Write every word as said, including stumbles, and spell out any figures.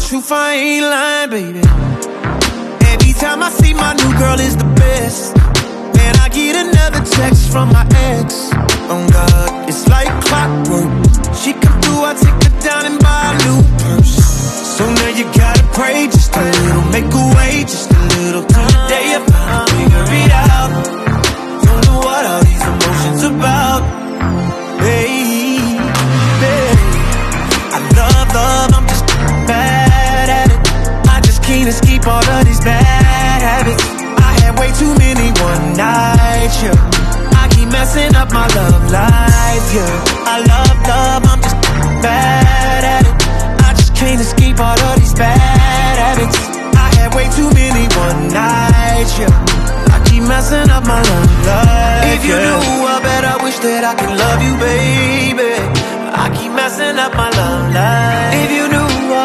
truth, I ain't lying, baby. Every time I see my new girl is the best. Man, I get another text from my ex. Oh God, it's like clockwork. She come through, I take her down and buy a new purse. So now you gotta pray just a little, make a way just a little, till the day you finally figure it out. Don't know what all these emotions about, baby. I love love, I'm just bad at it. I just can't escape all of these bad habits. I had way too many one nights, yeah. I keep messing up my love life, yeah. I love love, I'm just bad at it. I just can't escape all of these bad habits. I had way too many one nights, yeah. I keep messing up my love life. If you yeah. knew, I bet I wish that I could love you, baby. I keep messing up my love life. If you knew